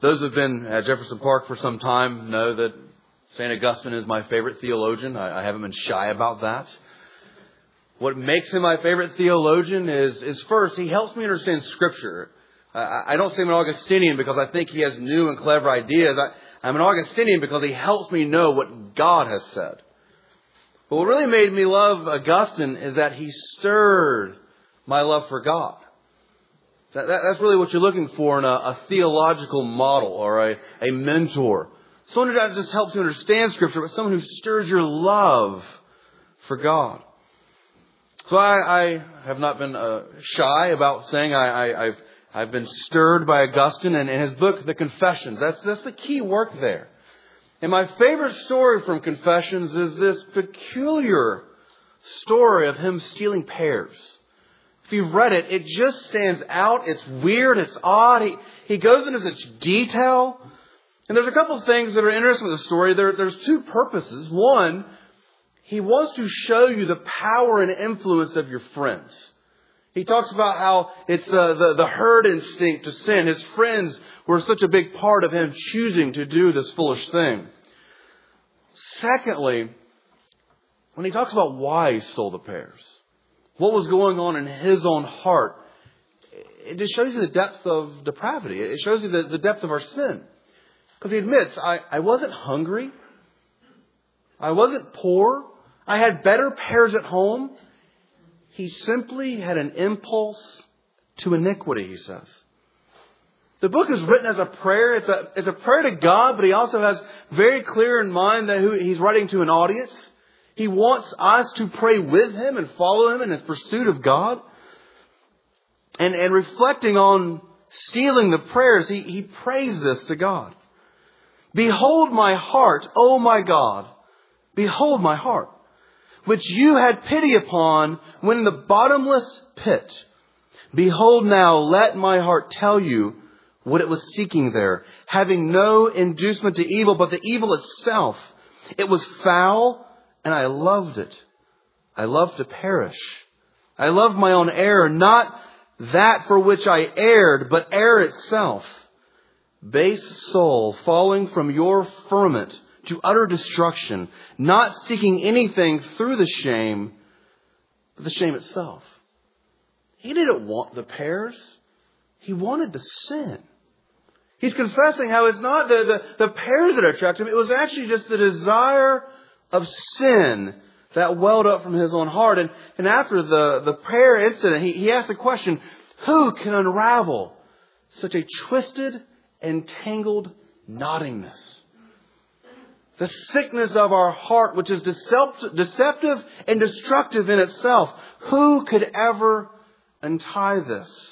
Those who have been at Jefferson Park for some time know that St. Augustine is my favorite theologian. I haven't been shy about that. What makes him my favorite theologian is first, he helps me understand Scripture. I don't say I'm an Augustinian because I think he has new and clever ideas. I'm an Augustinian because he helps me know what God has said. But what really made me love Augustine is that he stirred my love for God. That's really what you're looking for in a theological model or a mentor. Someone who not just helps you understand Scripture, but someone who stirs your love for God. So I have not been shy about saying I've been stirred by Augustine and his book, The Confessions. That's the key work there. And my favorite story from Confessions is this peculiar story of him stealing pears. If you've read it, it just stands out. It's weird. It's odd. He goes into such detail. And there's a couple of things that are interesting with the story. There's two purposes. One, he wants to show you the power and influence of your friends. He talks about how it's the herd instinct to sin. His friends were such a big part of him choosing to do this foolish thing. Secondly, when he talks about why he stole the pears, what was going on in his own heart, it just shows you the depth of depravity. It shows you the depth of our sin. Because he admits, I wasn't hungry. I wasn't poor. I had better pears at home. He simply had an impulse to iniquity, he says. The book is written as a prayer. It's a prayer to God, but he also has very clear in mind that he's writing to an audience. He wants us to pray with him and follow him in his pursuit of God. And reflecting on stealing the prayers, he prays this to God. Behold my heart, O my God. Behold my heart, which you had pity upon when in the bottomless pit. Behold now, let my heart tell you what it was seeking there, having no inducement to evil, but the evil itself. It was foul, and I loved it. I loved to perish. I loved my own error, not that for which I erred, but error itself. Base soul, falling from your firmament to utter destruction, not seeking anything through the shame, but the shame itself. He didn't want the pears. He wanted the sin. He's confessing how it's not the pears that attracted him. It was actually just the desire of sin that welled up from his own heart. And after the pear incident, he asked the question, who can unravel such a twisted and tangled knottingness? The sickness of our heart, which is deceptive and destructive in itself. Who could ever untie this?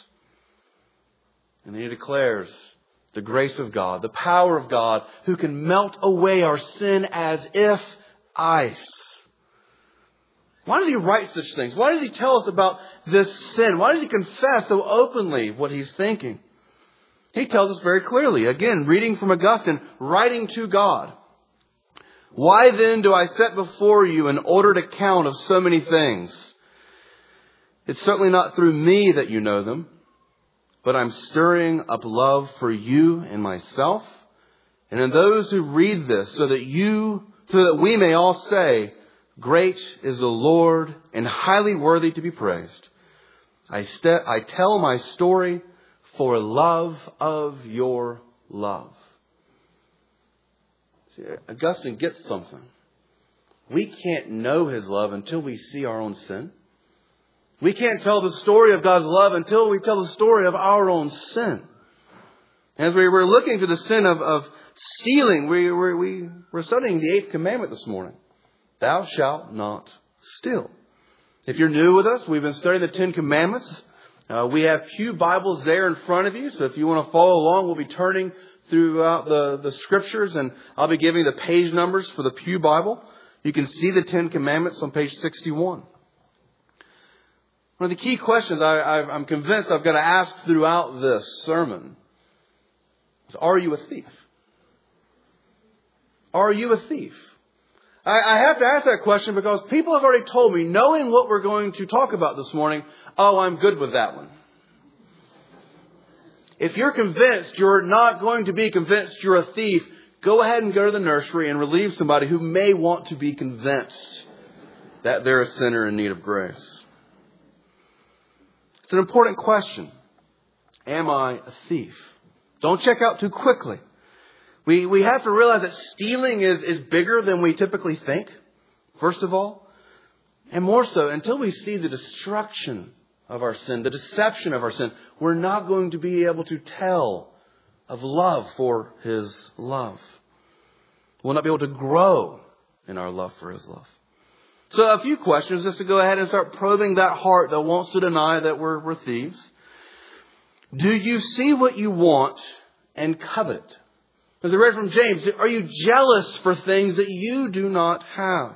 And then he declares the grace of God, the power of God, who can melt away our sin as if ice. Why does he write such things? Why does he tell us about this sin? Why does he confess so openly what he's thinking? He tells us very clearly, again, reading from Augustine, writing to God. Why then do I set before you an ordered account of so many things? It's certainly not through me that you know them, but I'm stirring up love for you and myself, and in those who read this, so that we may all say, great is the Lord and highly worthy to be praised. I tell my story for love of your love. See, Augustine gets something. We can't know his love until we see our own sin. We can't tell the story of God's love until we tell the story of our own sin. As we were looking to the sin of stealing, we're studying the 8th commandment this morning. Thou shalt not steal. If you're new with us, we've been studying the 10 commandments. We have pew Bibles there in front of you. So if you want to follow along, we'll be turning throughout the scriptures, and I'll be giving the page numbers for the pew Bible. You can see the 10 commandments on page 61. One of the key questions I'm convinced I've got to ask throughout this sermon is, are you a thief? Are you a thief? I have to ask that question because people have already told me, knowing what we're going to talk about this morning, oh, I'm good with that one. If you're convinced you're not going to be convinced you're a thief, go ahead and go to the nursery and relieve somebody who may want to be convinced that they're a sinner in need of grace. It's an important question. Am I a thief? Don't check out too quickly. We have to realize that stealing is bigger than we typically think, first of all. And more so, until we see the destruction of our sin, the deception of our sin, we're not going to be able to tell of love for His love. We'll not be able to grow in our love for His love. So a few questions just to go ahead and start probing that heart that wants to deny that we're thieves. Do you see what you want and covet it? As I read from James, are you jealous for things that you do not have?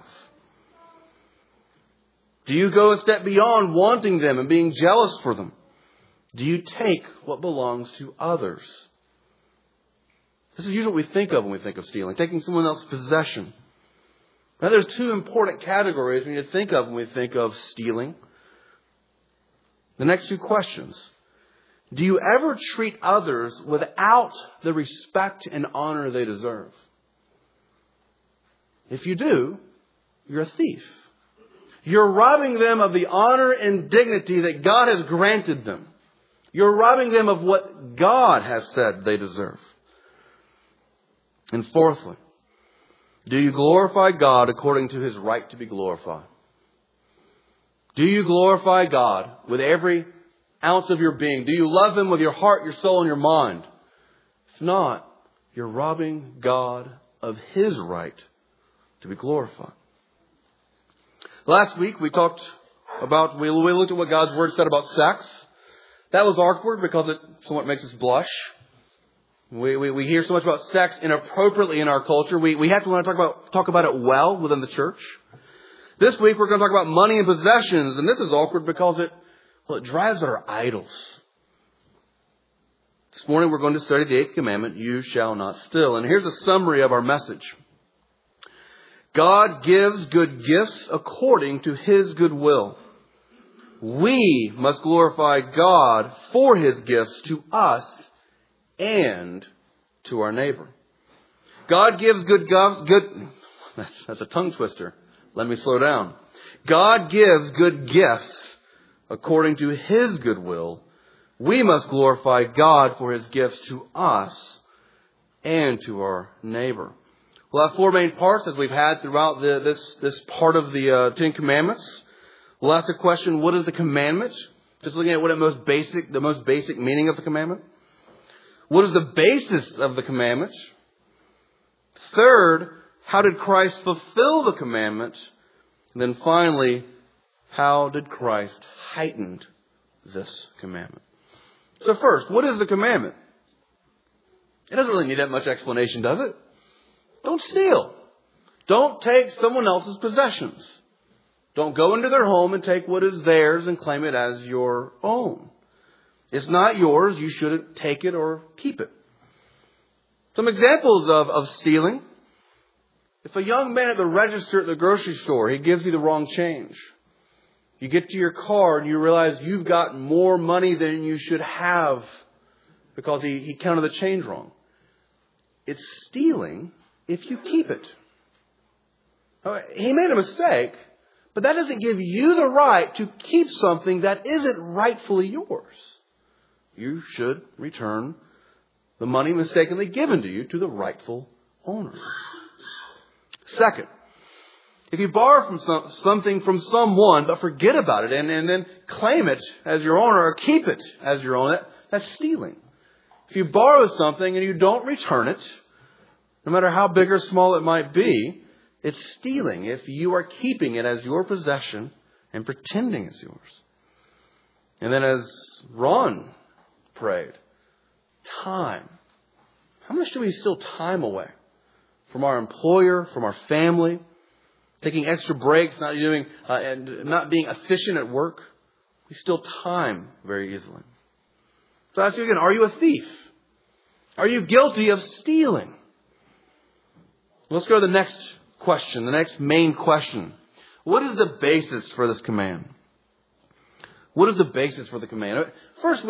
Do you go a step beyond wanting them and being jealous for them? Do you take what belongs to others? This is usually what we think of when we think of stealing, taking someone else's possession. Now, there's two important categories we need to think of when we think of stealing. The next two questions. Do you ever treat others without the respect and honor they deserve? If you do, you're a thief. You're robbing them of the honor and dignity that God has granted them. You're robbing them of what God has said they deserve. And fourthly, do you glorify God according to His right to be glorified? Do you glorify God with every ounce of your being? Do you love Him with your heart, your soul, and your mind? If not, you're robbing God of His right to be glorified. Last week we looked at what God's Word said about sex. That was awkward because it somewhat makes us blush. We hear so much about sex inappropriately in our culture. We have to learn to talk about it well within the church. This week we're going to talk about money and possessions, and this is awkward because it drives our idols. This morning we're going to study the 8th commandment, you shall not steal. And here's a summary of our message. God gives good gifts according to His good will. We must glorify God for His gifts to us and to our neighbor. God gives good that's a tongue twister. Let me slow down. God gives good gifts according to His good will. We must glorify God for His gifts to us and to our neighbor. We'll have four main parts as we've had throughout this part of the Ten Commandments. We'll ask the question, what is the commandment? Just looking at the most basic meaning of the commandment. What is the basis of the commandment? Third, how did Christ fulfill the commandment? And then finally, how did Christ heighten this commandment? So first, what is the commandment? It doesn't really need that much explanation, does it? Don't steal. Don't take someone else's possessions. Don't go into their home and take what is theirs and claim it as your own. It's not yours. You shouldn't take it or keep it. Some examples of stealing. If a young man at the register at the grocery store, he gives you the wrong change. You get to your car and you realize you've got more money than you should have because he counted the change wrong. It's stealing if you keep it. He made a mistake, but that doesn't give you the right to keep something that isn't rightfully yours. You should return the money mistakenly given to you to the rightful owner. Second, if you borrow from something from someone but forget about it and then claim it as your owner or keep it as your own, that's stealing. If you borrow something and you don't return it, no matter how big or small it might be, it's stealing if you are keeping it as your possession and pretending it's yours. And then as Ron prayed, time. How much do we steal time away? From our employer, from our family, taking extra breaks, not being efficient at work. We steal time very easily. So I ask you again, are you a thief? Are you guilty of stealing? Let's go to the next question, the next main question. What is the basis for this command? What is the basis for the command? First,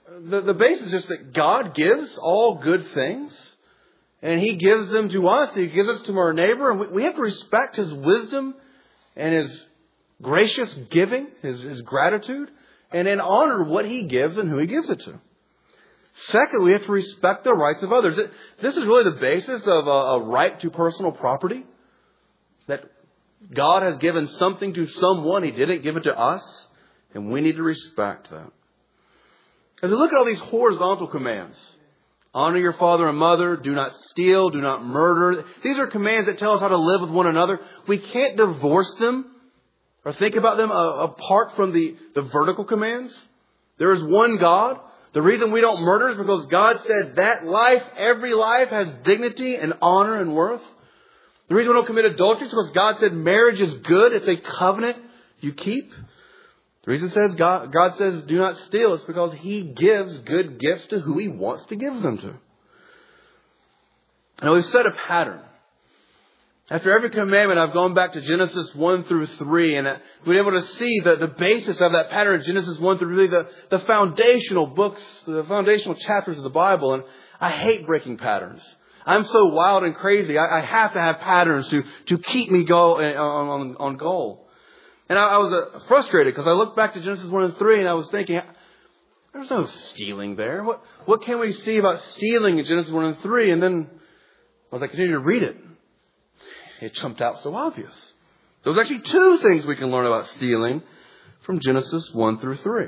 the base is just that God gives all good things. And He gives them to us. He gives us to our neighbor. And we have to respect His wisdom and His gracious giving, His gratitude. And then honor what He gives and who He gives it to. Second, we have to respect the rights of others. This is really the basis of a right to personal property. That God has given something to someone. He didn't give it to us. And we need to respect that. As we look at all these horizontal commands. Honor your father and mother. Do not steal. Do not murder. These are commands that tell us how to live with one another. We can't divorce them or think about them apart from the vertical commands. There is one God. The reason we don't murder is because God said that life, every life has dignity and honor and worth. The reason we don't commit adultery is because God said marriage is good. It's a covenant you keep. The reason says God says do not steal is because He gives good gifts to who He wants to give them to. Now we've set a pattern. After every commandment, I've gone back to Genesis 1 through 3, and we've been able to see the basis of that pattern in Genesis 1 through 3, the foundational books, the foundational chapters of the Bible. And I hate breaking patterns. I'm so wild and crazy. I have to have patterns to keep me on goal. And I was frustrated because I looked back to Genesis 1 and 3 and I was thinking, there's no stealing there. What can we see about stealing in Genesis 1 and 3? And then as I continued to read it, it jumped out so obvious. There's actually two things we can learn about stealing from Genesis 1 through 3.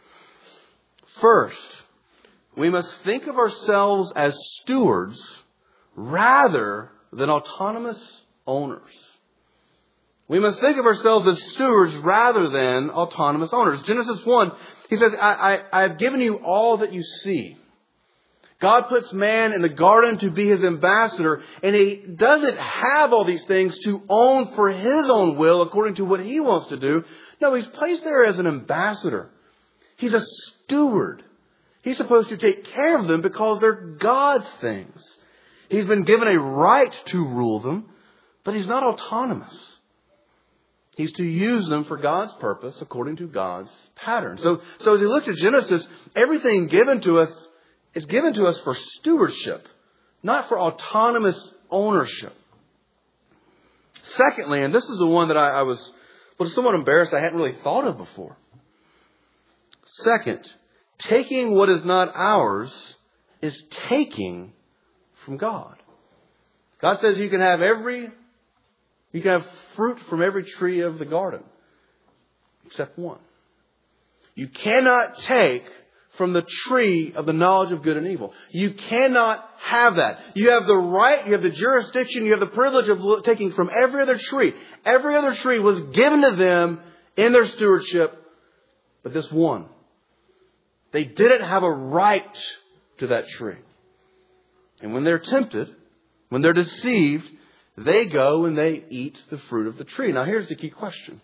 First, we must think of ourselves as stewards rather than autonomous owners. We must think of ourselves as stewards rather than autonomous owners. Genesis 1, He says, I have given you all that you see. God puts man in the garden to be His ambassador, and He doesn't have all these things to own for His own will according to what He wants to do. No, He's placed there as an ambassador. He's a steward. He's supposed to take care of them because they're God's things. He's been given a right to rule them, but He's not autonomous. He's to use them for God's purpose according to God's pattern. So as we look at Genesis, everything given to us is given to us for stewardship, not for autonomous ownership. Secondly, and this is the one that I was somewhat embarrassed I hadn't really thought of before. Second, taking what is not ours is taking from God. God says you can have fruit from every tree of the garden, except one. You cannot take from the tree of the knowledge of good and evil. You cannot have that. You have the right, you have the jurisdiction, you have the privilege of taking from every other tree. Every other tree was given to them in their stewardship, but this one. They didn't have a right to that tree. And when they're tempted, when they're deceived, they go and they eat the fruit of the tree. Now here's the key question.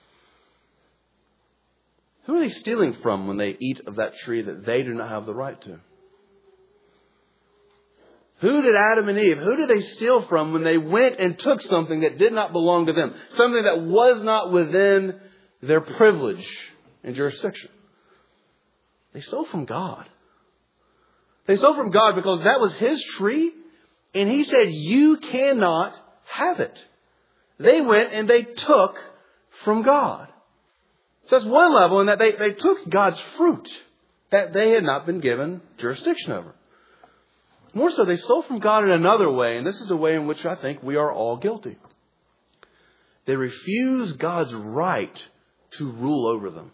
Who are they stealing from when they eat of that tree that they do not have the right to? Who did Adam and Eve, who did they steal from when they went and took something that did not belong to them? Something that was not within their privilege and jurisdiction. They stole from God. They stole from God because that was His tree. And He said, you cannot have it. They went and they took from God. So that's one level in that they took God's fruit that they had not been given jurisdiction over. More so, they stole from God in another way. And this is a way in which I think we are all guilty. They refuse God's right to rule over them.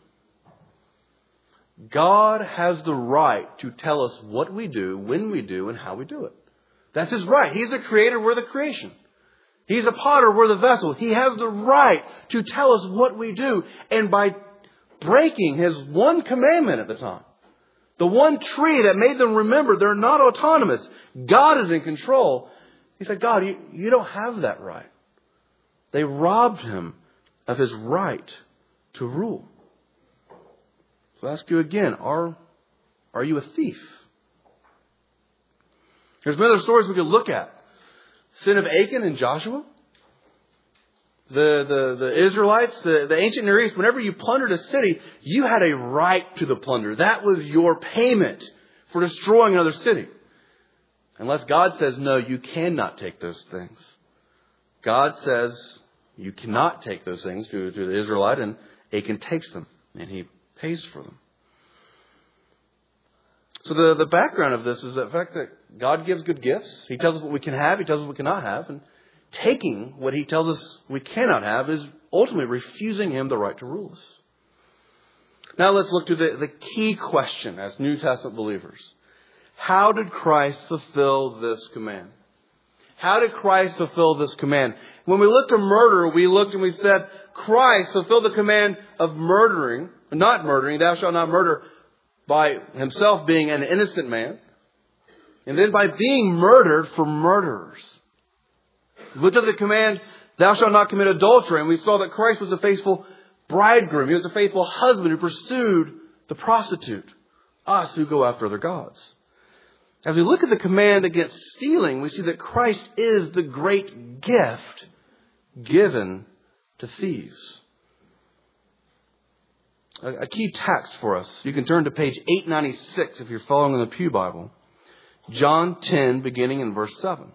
God has the right to tell us what we do, when we do, and how we do it. That's His right. He's the creator, we're the creation. He's a potter, we're the vessel. He has the right to tell us what we do. And by breaking His one commandment at the time, the one tree that made them remember they're not autonomous, God is in control. He said, God, you don't have that right. They robbed Him of His right to rule. So I ask you again, are you a thief? There's many other stories we could look at. Sin of Achan and Joshua. The Israelites, the ancient Near East, whenever you plundered a city, you had a right to the plunder. That was your payment for destroying another city. Unless God says, no, you cannot take those things. God says you cannot take those things to the Israelite, and Achan takes them, and he pays for them. So the background of this is the fact that God gives good gifts. He tells us what we can have. He tells us what we cannot have. And taking what He tells us we cannot have is ultimately refusing Him the right to rule us. Now let's look to the key question as New Testament believers. How did Christ fulfill this command? How did Christ fulfill this command? When we looked at murder, we looked and we said, Christ fulfilled the command of not murdering, thou shalt not murder, by Himself being an innocent man, and then by being murdered for murderers. We looked at the command, thou shalt not commit adultery, and we saw that Christ was a faithful bridegroom. He was a faithful husband who pursued the prostitute, us who go after other gods. As we look at the command against stealing, we see that Christ is the great gift given to thieves. A key text for us. You can turn to page 896 if you're following in the Pew Bible. John 10, beginning in verse 7.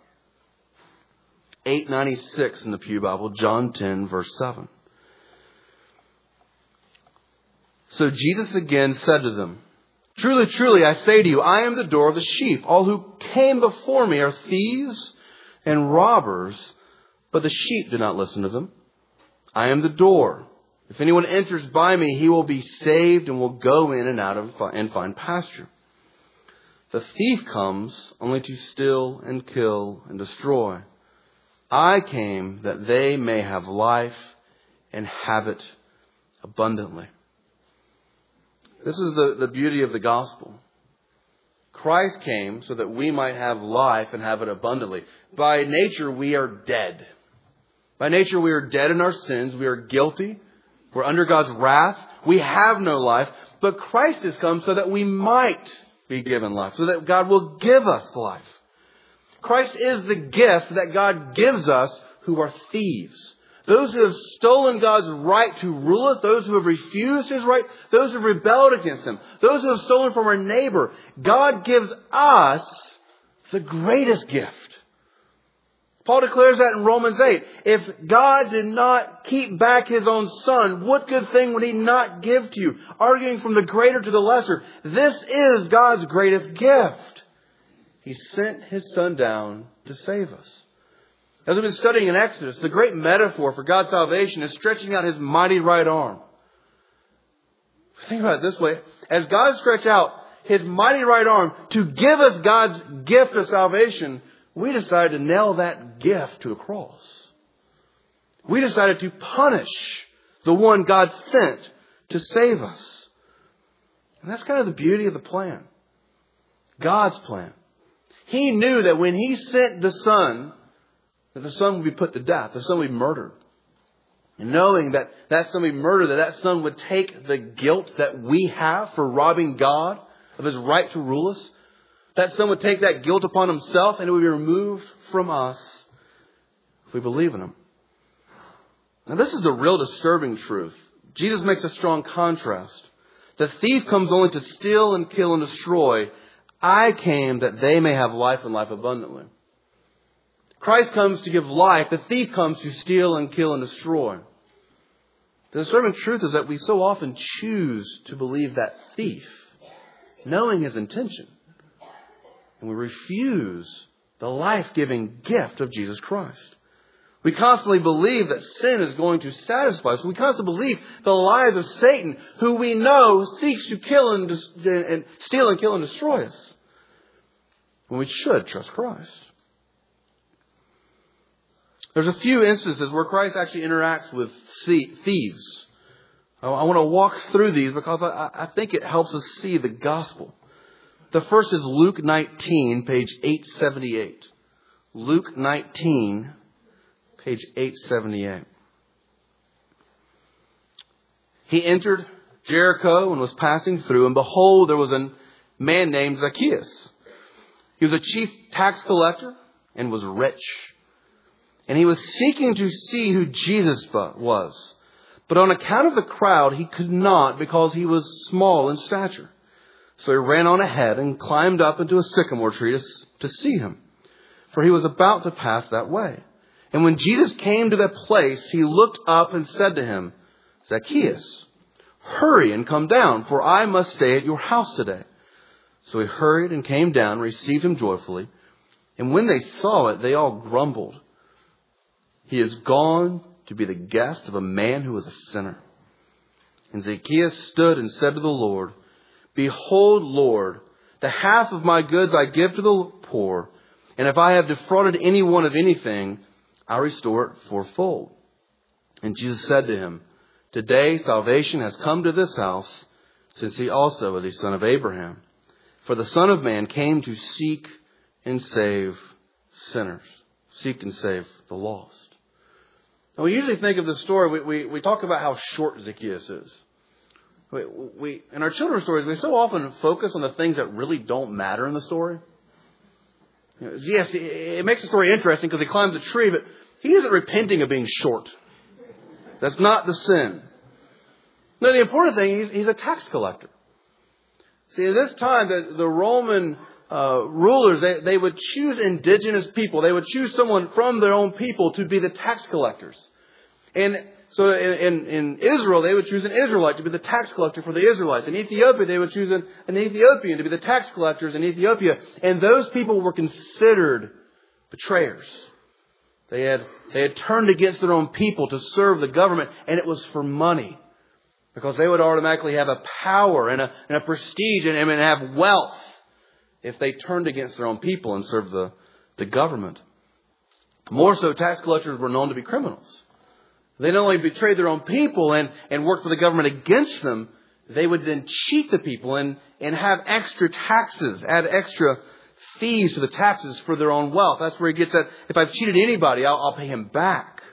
896 in the Pew Bible, John 10, verse 7. So Jesus again said to them, Truly, truly, I say to you, I am the door of the sheep. All who came before me are thieves and robbers, but the sheep did not listen to them. I am the door. If anyone enters by me, he will be saved and will go in and out and find pasture. The thief comes only to steal and kill and destroy. I came that they may have life and have it abundantly. This is the beauty of the gospel. Christ came so that we might have life and have it abundantly. By nature, we are dead. By nature, we are dead in our sins. We are guilty. We're under God's wrath. We have no life. But Christ has come so that we might be given life, so that God will give us life. Christ is the gift that God gives us who are thieves. Those who have stolen God's right to rule us, those who have refused His right, those who have rebelled against Him, those who have stolen from our neighbor. God gives us the greatest gift. Paul declares that in Romans 8. If God did not keep back His own Son, what good thing would He not give to you? Arguing from the greater to the lesser. This is God's greatest gift. He sent His Son down to save us. As we've been studying in Exodus, the great metaphor for God's salvation is stretching out His mighty right arm. Think about it this way. As God stretched out His mighty right arm to give us God's gift of salvation, we decided to nail that gift to a cross. We decided to punish the one God sent to save us. And that's kind of the beauty of the plan. God's plan. He knew that when He sent the Son, that the Son would be put to death. The Son would be murdered. And knowing that that Son would be murdered, that Son would take the guilt that we have for robbing God of His right to rule us, that Son would take that guilt upon Himself and it would be removed from us if we believe in Him. Now this is the real disturbing truth. Jesus makes a strong contrast. The thief comes only to steal and kill and destroy. I came that they may have life and life abundantly. Christ comes to give life. The thief comes to steal and kill and destroy. The disturbing truth is that we so often choose to believe that thief, knowing his intention. And we refuse the life-giving gift of Jesus Christ. We constantly believe that sin is going to satisfy us. We constantly believe the lies of Satan, who we know seeks to kill and steal and kill and destroy us. When we should trust Christ. There's a few instances where Christ actually interacts with thieves. I want to walk through these because I think it helps us see the gospel. The first is Luke 19, page 878. Luke 19, page 878. He entered Jericho and was passing through, and behold, there was a man named Zacchaeus. He was a chief tax collector and was rich. And he was seeking to see who Jesus was. But on account of the crowd, he could not, because he was small in stature. So he ran on ahead and climbed up into a sycamore tree to see him, for he was about to pass that way. And when Jesus came to that place, he looked up and said to him, Zacchaeus, hurry and come down, for I must stay at your house today. So he hurried and came down, received him joyfully. And when they saw it, they all grumbled. He is gone to be the guest of a man who is a sinner. And Zacchaeus stood and said to the Lord, Behold, Lord, the half of my goods I give to the poor, and if I have defrauded anyone of anything, I restore it fourfold. And Jesus said to him, Today salvation has come to this house, since he also is a son of Abraham. For the Son of Man came to seek and save sinners, seek and save the lost. Now, we usually think of the story, we talk about how short Zacchaeus is. In our children's stories, we so often focus on the things that really don't matter in the story. Yes, it makes the story interesting because he climbs a tree, but he isn't repenting of being short. That's not the sin. No, the important thing is he's a tax collector. See, at this time, the Roman rulers, they would choose indigenous people. They would choose someone from their own people to be the tax collectors. And so in Israel, they would choose an Israelite to be the tax collector for the Israelites. In Ethiopia, they would choose an Ethiopian to be the tax collectors in Ethiopia. And those people were considered betrayers. They had turned against their own people to serve the government, and it was for money. Because they would automatically have a power and a prestige and have wealth if they turned against their own people and served the government. More so, tax collectors were known to be criminals. They not only betrayed their own people and worked for the government against them, they would then cheat the people and have extra taxes, add extra fees to the taxes for their own wealth. That's where he gets that, if I've cheated anybody, I'll pay him back.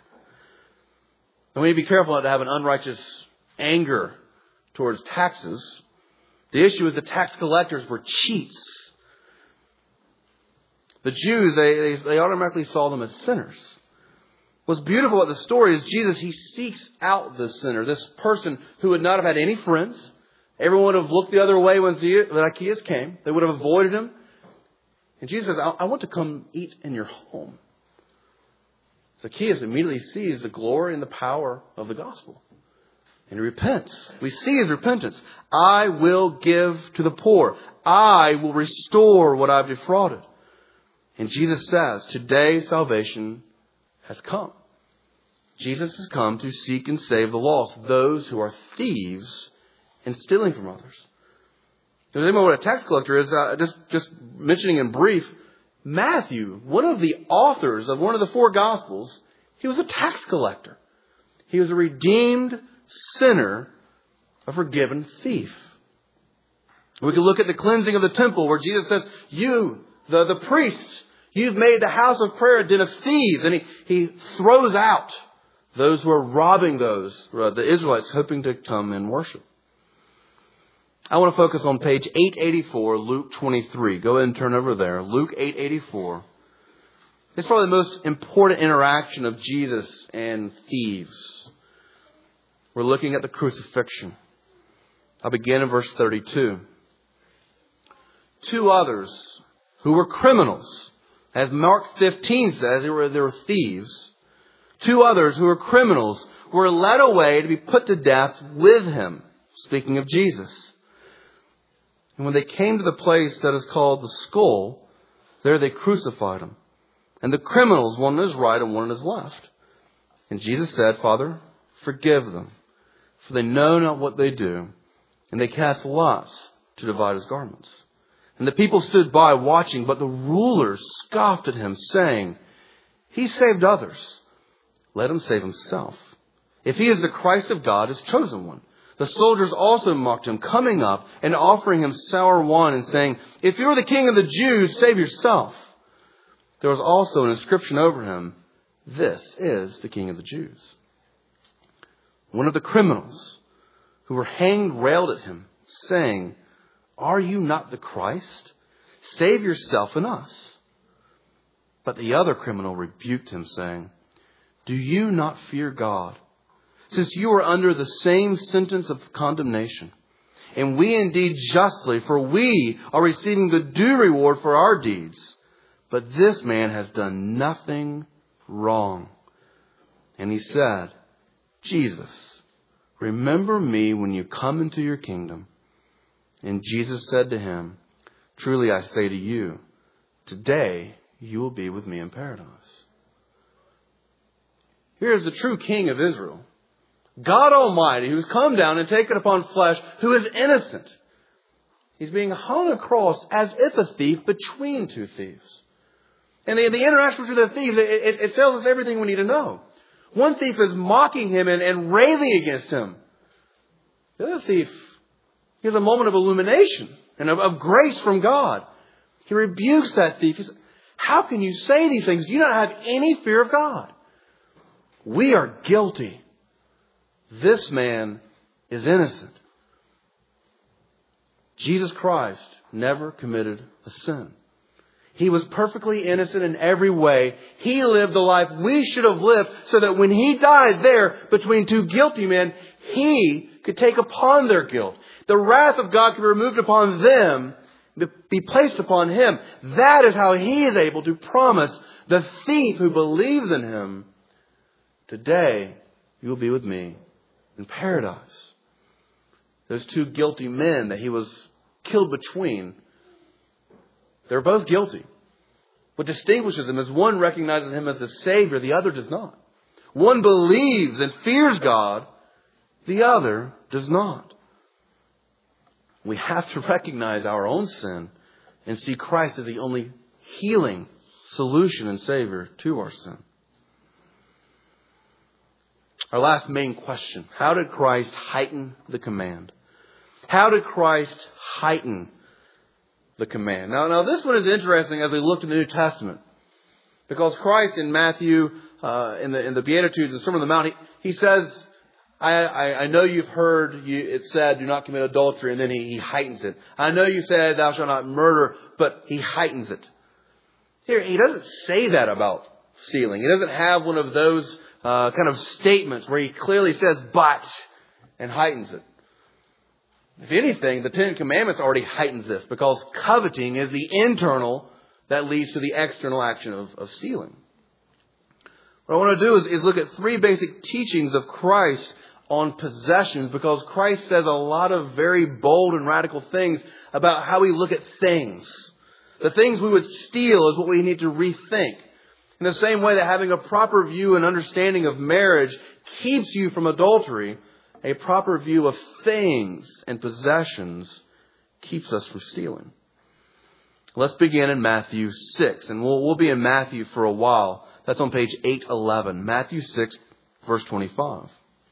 And we need to be careful not to have an unrighteous anger towards taxes. The issue is the tax collectors were cheats. The Jews, they automatically saw them as sinners. What's beautiful about the story is Jesus, he seeks out this sinner, this person who would not have had any friends. Everyone would have looked the other way when Zacchaeus came. They would have avoided him. And Jesus says, I want to come eat in your home. Zacchaeus immediately sees the glory and the power of the gospel. And he repents. We see his repentance. I will give to the poor. I will restore what I've defrauded. And Jesus says, today salvation has come. Jesus has come to seek and save the lost, those who are thieves and stealing from others. Does anyone know what a tax collector is? Just mentioning in brief, Matthew, one of the authors of one of the four Gospels, he was a tax collector. He was a redeemed sinner, a forgiven thief. We can look at the cleansing of the temple where Jesus says, you, the priests, you've made the house of prayer a den of thieves. And he throws out those who are robbing the Israelites, hoping to come and worship. I want to focus on page 884, Luke 23. Go ahead and turn over there. Luke 884. It's probably the most important interaction of Jesus and thieves. We're looking at the crucifixion. I'll begin in verse 32. Two others who were criminals, as Mark 15 says, they were thieves. Two others who were criminals were led away to be put to death with him. Speaking of Jesus. And when they came to the place that is called the Skull, there they crucified him. And the criminals, one on his right and one on his left. And Jesus said, Father, forgive them, for they know not what they do. And they cast lots to divide his garments. And the people stood by watching, but the rulers scoffed at him, saying, He saved others. Let him save himself. If he is the Christ of God, his chosen one. The soldiers also mocked him, coming up and offering him sour wine and saying, If you are the king of the Jews, save yourself. There was also an inscription over him, This is the King of the Jews. One of the criminals who were hanged railed at him, saying, Are you not the Christ? Save yourself and us. But the other criminal rebuked him, saying, Do you not fear God, since you are under the same sentence of condemnation? And we indeed justly, for we are receiving the due reward for our deeds. But this man has done nothing wrong." And he said, "Jesus, remember me when you come into your kingdom." And Jesus said to him, "Truly I say to you, today you will be with me in paradise." Here is the true King of Israel, God Almighty, who has come down and taken upon flesh, who is innocent. He's being hung across as if a thief between two thieves. And the interaction between the thieves, it tells us everything we need to know. One thief is mocking him and railing against him. The other thief, he has a moment of illumination and of grace from God. He rebukes that thief. He says, "How can you say these things? Do you not have any fear of God? We are guilty. This man is innocent." Jesus Christ never committed a sin. He was perfectly innocent in every way. He lived the life we should have lived so that when He died there between two guilty men, He could take upon their guilt. The wrath of God could be removed upon them, be placed upon Him. That is how He is able to promise the thief who believes in Him, "Today you will be with me in paradise." Those two guilty men that He was killed between, they're both guilty. What distinguishes them is one recognizes Him as the Savior, the other does not. One believes and fears God, the other does not. We have to recognize our own sin and see Christ as the only healing solution and Savior to our sin. Our last main question: how did Christ heighten the command? How did Christ heighten the command? Now this one is interesting as we look to the New Testament, because Christ in Matthew, in the Beatitudes, the Sermon on the Mount, he says, I know you've heard it said, "Do not commit adultery," and then he heightens it. "I know you said, 'Thou shalt not murder,'" but he heightens it. Here, he doesn't say that about stealing. He doesn't have one of those kind of statements where he clearly says "but" and heightens it. If anything, the Ten Commandments already heightens this, because coveting is the internal that leads to the external action of stealing. What I want to do is look at three basic teachings of Christ on possessions, because Christ says a lot of very bold and radical things about how we look at things. The things we would steal is what we need to rethink. In the same way that having a proper view and understanding of marriage keeps you from adultery, a proper view of things and possessions keeps us from stealing. Let's begin in Matthew 6. And we'll be in Matthew for a while. That's on page 811. Matthew 6, verse 25.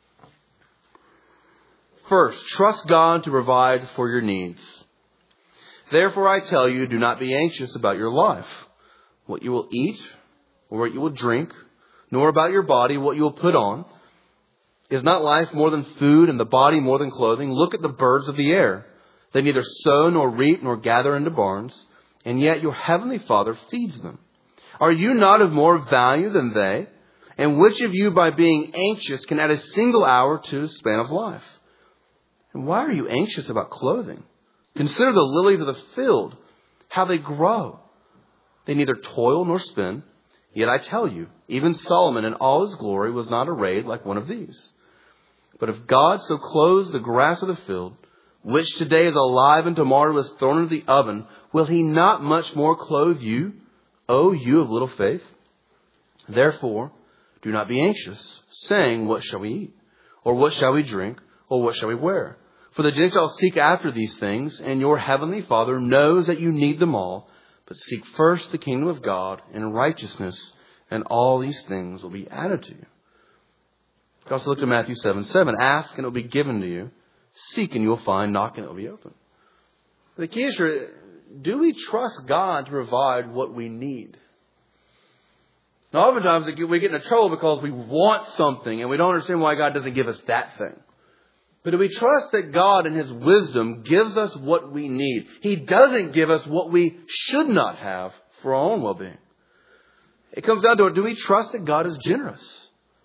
"First, trust God to provide for your needs. Therefore I tell you, do not be anxious about your life, what you will eat or what you will drink, nor about your body, what you will put on. Is not life more than food, and the body more than clothing? Look at the birds of the air. They neither sow nor reap nor gather into barns, and yet your heavenly Father feeds them. Are you not of more value than they? And which of you, by being anxious, can add a single hour to the span of life? And why are you anxious about clothing? Consider the lilies of the field, how they grow. They neither toil nor spin. Yet I tell you, even Solomon in all his glory was not arrayed like one of these. But if God so clothes the grass of the field, which today is alive and tomorrow is thrown into the oven, will He not much more clothe you, O you of little faith? Therefore, do not be anxious, saying, what shall we eat? Or what shall we drink? Or what shall we wear? For the Gentiles seek after these things, and your heavenly Father knows that you need them all. But seek first the kingdom of God and righteousness, and all these things will be added to you. You can also look at Matthew 7:7. Ask and it will be given to you. Seek and you will find. Knock and it will be open. The key is, do we trust God to provide what we need? Now, oftentimes we get into trouble because we want something and we don't understand why God doesn't give us that thing. But do we trust that God in His wisdom gives us what we need? He doesn't give us what we should not have for our own well-being. It comes down to, do we trust that God is generous?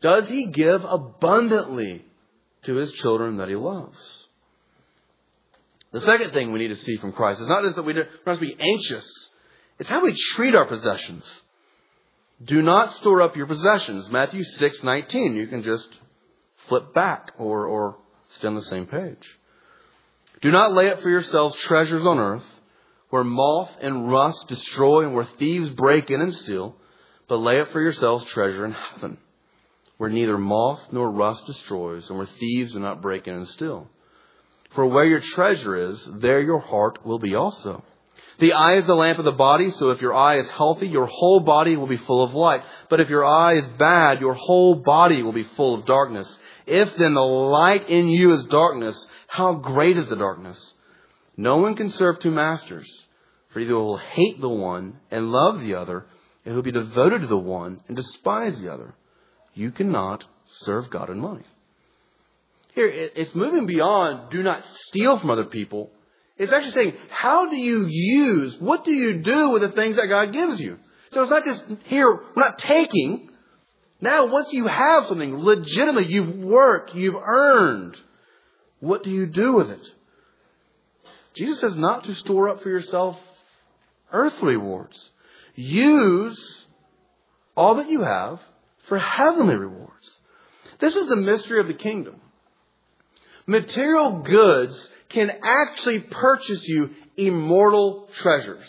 Does he give abundantly to his children that he loves? The second thing we need to see from Christ is not just that we don't have to be anxious. It's how we treat our possessions. Do not store up your possessions. Matthew 6:19. You can just flip back or stay on the same page. Do not lay up for yourselves treasures on earth, where moth and rust destroy and where thieves break in and steal, but lay up for yourselves treasure in heaven, where neither moth nor rust destroys and where thieves do not break in and steal. For where your treasure is, there your heart will be also. The eye is the lamp of the body, so if your eye is healthy, your whole body will be full of light. But if your eye is bad, your whole body will be full of darkness. If then the light in you is darkness, how great is the darkness? No one can serve two masters, for either will hate the one and love the other, and will be devoted to the one and despise the other. You cannot serve God and money. Here, it's moving beyond do not steal from other people. It's actually saying, how do you use, what do you do with the things that God gives you? So it's not just here, we're not taking. Now, once you have something legitimately, you've worked, you've earned, what do you do with it? Jesus says not to store up for yourself earthly rewards. Use all that you have for heavenly rewards. This is the mystery of the kingdom. Material goods can actually purchase you immortal treasures.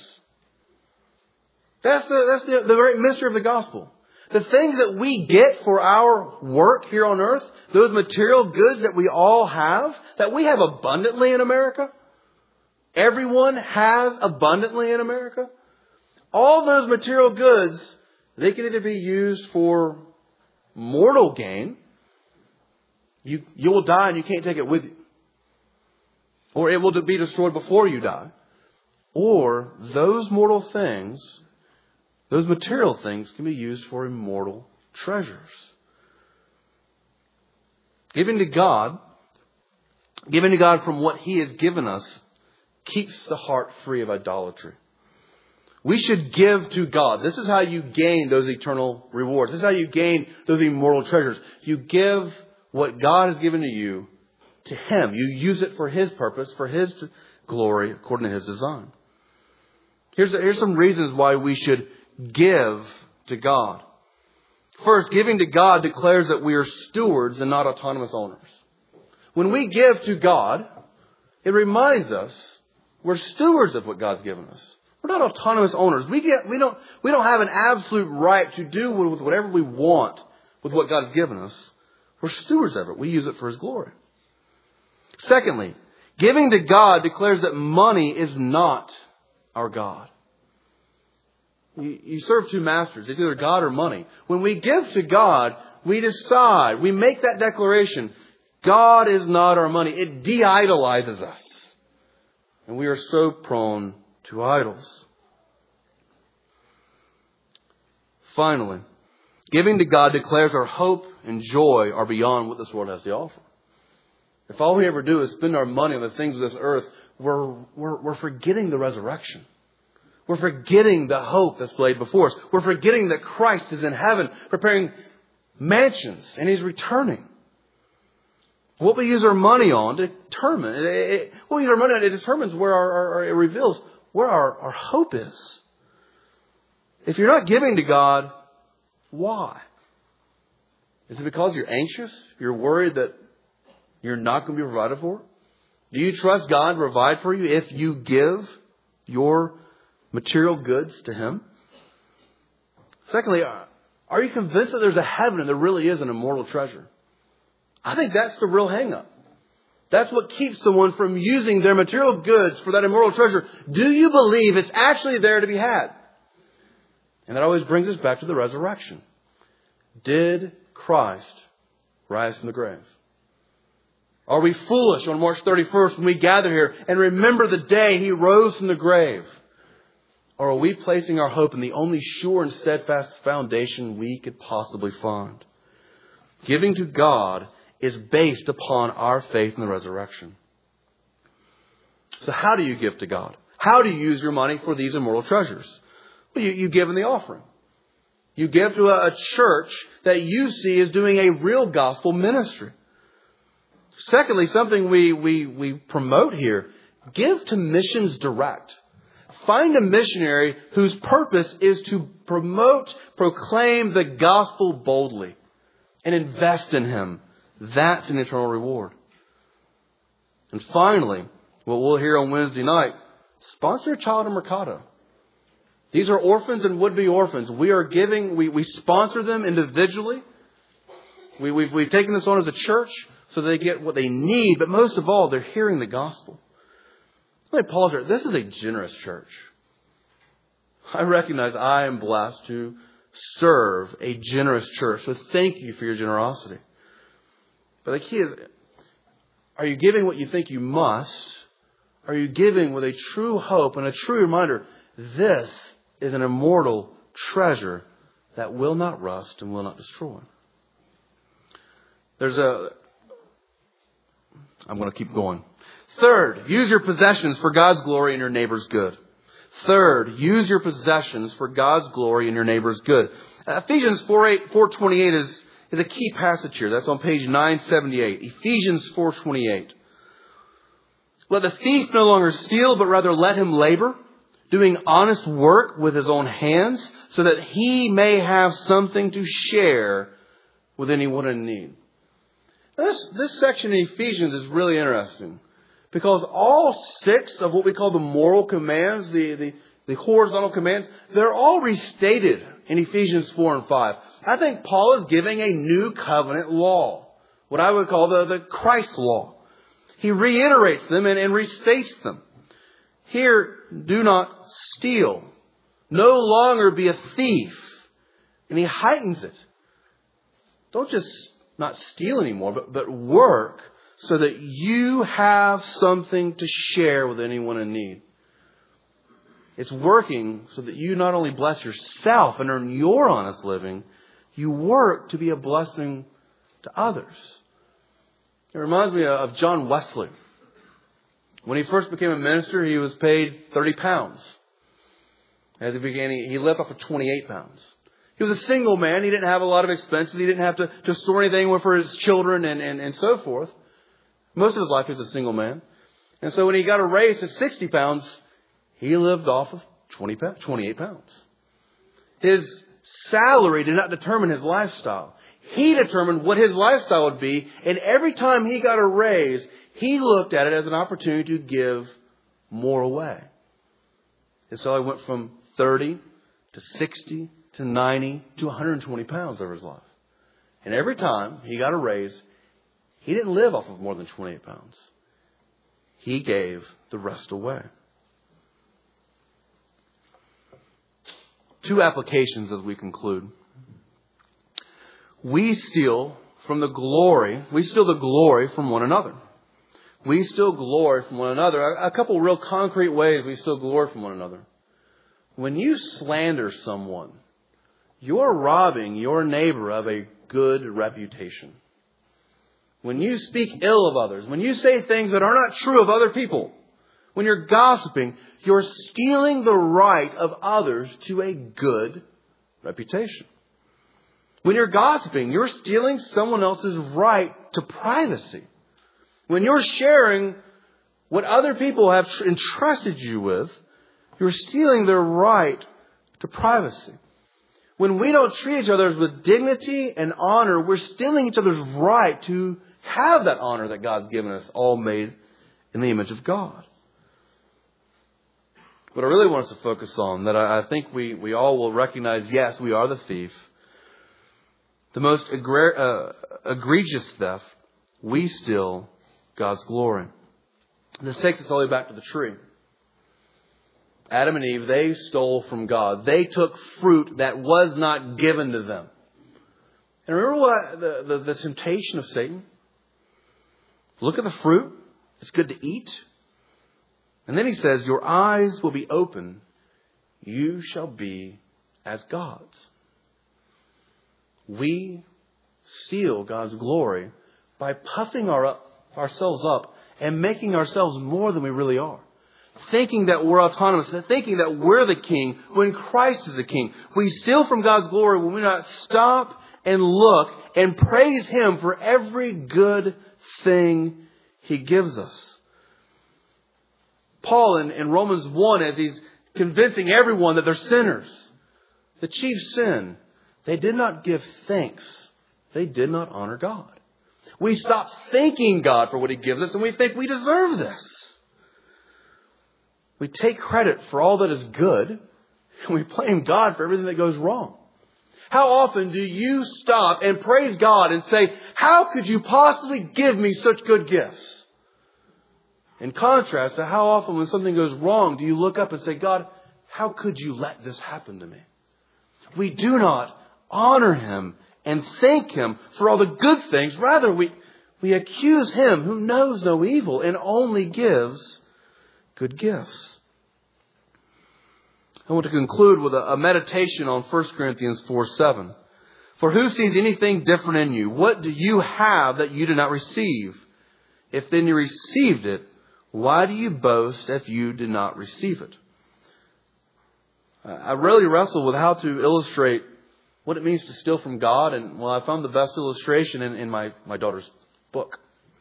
That's the very mystery of the gospel. The things that we get for our work here on earth, those material goods that we all have, that we have abundantly in America. Everyone has abundantly in America. All those material goods, they can either be used for mortal gain. You will die and you can't take it with you. Or it will be destroyed before you die. Or those mortal things, those material things can be used for immortal treasures. Giving to God from what He has given us, keeps the heart free of idolatry. We should give to God. This is how you gain those eternal rewards. This is how you gain those immortal treasures. You give what God has given to you to Him. You use it for His purpose, for His glory, according to His design. Here's some reasons why we should give to God. First, giving to God declares that we are stewards and not autonomous owners. When we give to God, it reminds us we're stewards of what God's given us. We're not autonomous owners. We don't have an absolute right to do with whatever we want with what God has given us. We're stewards of it. We use it for His glory. Secondly, giving to God declares that money is not our God. You serve two masters. It's either God or money. When we give to God, we decide, we make that declaration, God is not our money. It de-idolizes us. And we are so prone to idols. Finally, giving to God declares our hope and joy are beyond what this world has to offer. If all we ever do is spend our money on the things of this earth, we're forgetting the resurrection. We're forgetting the hope that's laid before us. We're forgetting that Christ is in heaven preparing mansions and He's returning. What we use our money on determines where it reveals where our hope is. If you're not giving to God, why? Is it because you're anxious? You're worried that you're not going to be provided for? Do you trust God to provide for you if you give your material goods to Him? Secondly, are you convinced that there's a heaven and there really is an immortal treasure? I think that's the real hang-up. That's what keeps someone from using their material goods for that immortal treasure. Do you believe it's actually there to be had? And that always brings us back to the resurrection. Did Christ rise from the grave? Are we foolish on March 31st when we gather here and remember the day He rose from the grave? Or are we placing our hope in the only sure and steadfast foundation we could possibly find? Giving to God is based upon our faith in the resurrection. So how do you give to God? How do you use your money for these immortal treasures? Well, you give in the offering. You give to a church that you see is doing a real gospel ministry. Secondly, something we promote here, give to Missions Direct. Find a missionary whose purpose is to proclaim the gospel boldly, and invest in him. That's an eternal reward. And finally, what we'll hear on Wednesday night, sponsor a child in Mercado. These are orphans and would-be orphans. We sponsor them individually. We've taken this on as a church so they get what they need, but most of all, they're hearing the gospel. Let me pause here. This is a generous church. I recognize I am blessed to serve a generous church. So thank you for your generosity. But the key is, are you giving what you think you must? Are you giving with a true hope and a true reminder, this is an immortal treasure that will not rust and will not destroy? I'm going to keep going. Third, use your possessions for God's glory and your neighbor's good. Third, use your possessions for God's glory and your neighbor's good. Ephesians 4:28 is a key passage here. That's on page 978. Ephesians 4:28. Let the thief no longer steal, but rather let him labor, doing honest work with his own hands, so that he may have something to share with anyone in need. This section in Ephesians is really interesting, because all 6 of what we call the moral commands, the horizontal commands, they're all restated in Ephesians 4 and 5. I think Paul is giving a new covenant law, what I would call the Christ law. He reiterates them and restates them. Here, do not steal. No longer be a thief. And he heightens it. Don't just not steal anymore, but work so that you have something to share with anyone in need. It's working so that you not only bless yourself and earn your honest living, you work to be a blessing to others. It reminds me of John Wesley. When he first became a minister, he was paid 30 pounds. As he began, he lived off of 28 pounds. He was a single man. He didn't have a lot of expenses. He didn't have to store anything for his children and so forth. Most of his life he was a single man. And so when he got a raise to 60 pounds, he lived off of 28 pounds. His salary did not determine his lifestyle. He determined what his lifestyle would be. And every time he got a raise, he looked at it as an opportunity to give more away. And so he went from 30 to 60 to 90 to 120 pounds over his life. And every time he got a raise, he didn't live off of more than 28 pounds. He gave the rest away. 2 applications as we conclude. We steal the glory from one another. We steal glory from one another. A couple real concrete ways we steal glory from one another. When you slander someone, you're robbing your neighbor of a good reputation. When you speak ill of others, when you say things that are not true of other people, when you're gossiping, you're stealing the right of others to a good reputation. When you're gossiping, you're stealing someone else's right to privacy. When you're sharing what other people have entrusted you with, you're stealing their right to privacy. When we don't treat each other with dignity and honor, we're stealing each other's right to have that honor that God's given us, all made in the image of God. What I really want us to focus on, that I think we all will recognize, yes, we are the thief. The most egregious theft, we steal God's glory. This takes us all the way back to the tree. Adam and Eve, they stole from God. They took fruit that was not given to them. And remember what the temptation of Satan? Look at the fruit. It's good to eat. And then he says, your eyes will be open. You shall be as gods. We steal God's glory by puffing ourselves up and making ourselves more than we really are. thinking that we're autonomous, thinking that we're the king when Christ is the king. We steal from God's glory when we do not stop and look and praise Him for every good thing He gives us. Paul in Romans 1, as he's convincing everyone that they're sinners, the chief sin, they did not give thanks. They did not honor God. We stop thanking God for what He gives us and we think we deserve this. We take credit for all that is good and we blame God for everything that goes wrong. How often do you stop and praise God and say, how could you possibly give me such good gifts? In contrast to how often when something goes wrong, do you look up and say, God, how could you let this happen to me? We do not honor Him and thank Him for all the good things. Rather, we accuse Him who knows no evil and only gives good gifts. I want to conclude with a meditation on 1 Corinthians 4:7. For who sees anything different in you? What do you have that you did not receive? If then you received it, why do you boast if you did not receive it? I really wrestle with how to illustrate what it means to steal from God. And well, I found the best illustration in my daughter's book.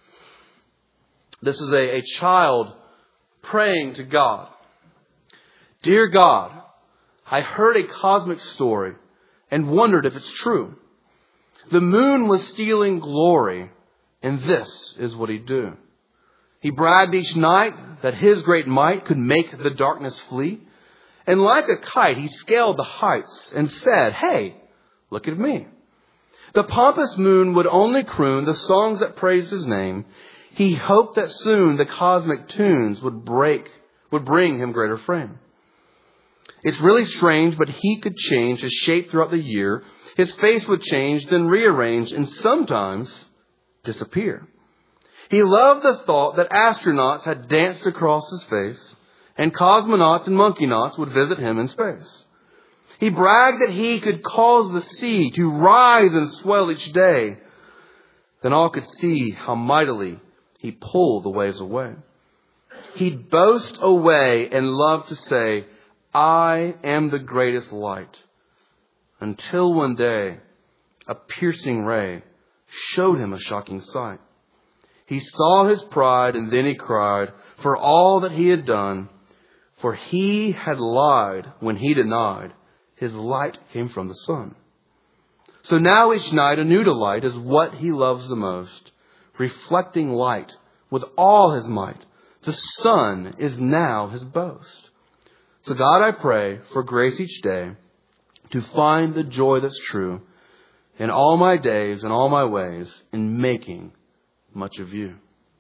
This is a child praying to God. Dear God, I heard a cosmic story and wondered if it's true. The moon was stealing glory, and this is what he'd do. He bragged each night that his great might could make the darkness flee. And like a kite, he scaled the heights and said, hey, look at me. The pompous moon would only croon the songs that praised his name. He hoped that soon the cosmic tunes would bring him greater fame. It's really strange, but he could change his shape throughout the year. His face would change, then rearrange, and sometimes disappear. He loved the thought that astronauts had danced across his face, and cosmonauts and monkeynauts would visit him in space. He bragged that he could cause the sea to rise and swell each day. Then all could see how mightily he pulled the waves away. He'd boast away and love to say, I am the greatest light. Until one day, a piercing ray showed him a shocking sight. He saw his pride and then he cried for all that he had done. For he had lied when he denied his light came from the sun. So now each night a new delight is what he loves the most, reflecting light with all his might. The sun is now his boast. So God, I pray for grace each day to find the joy that's true in all my days and all my ways in making much of you.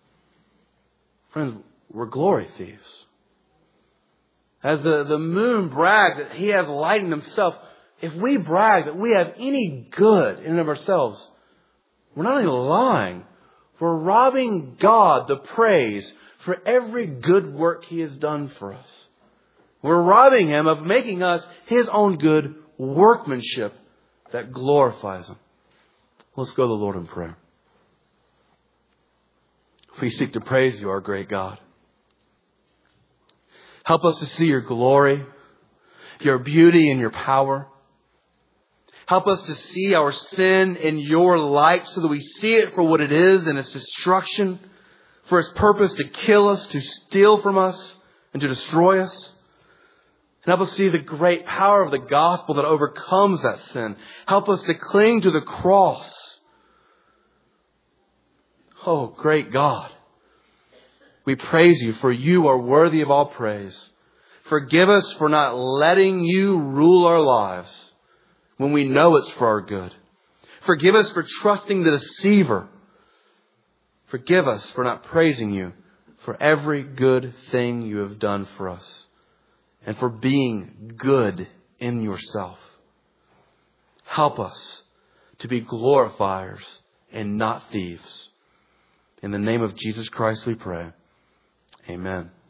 Friends, we're glory thieves. As the moon brags that he has light in himself, if we brag that we have any good in and of ourselves, we're not only lying, we're robbing God the praise for every good work He has done for us. We're robbing Him of making us His own good workmanship that glorifies Him. Let's go to the Lord in prayer. We seek to praise You, our great God. Help us to see Your glory, Your beauty, and Your power. Help us to see our sin in Your light so that we see it for what it is and its destruction, for its purpose to kill us, to steal from us, and to destroy us. And help us see the great power of the gospel that overcomes that sin. Help us to cling to the cross. Oh, great God. We praise You, for You are worthy of all praise. Forgive us for not letting You rule our lives when we know it's for our good. Forgive us for trusting the deceiver. Forgive us for not praising You for every good thing You have done for us and for being good in Yourself. Help us to be glorifiers and not thieves. In the name of Jesus Christ we pray. Amen.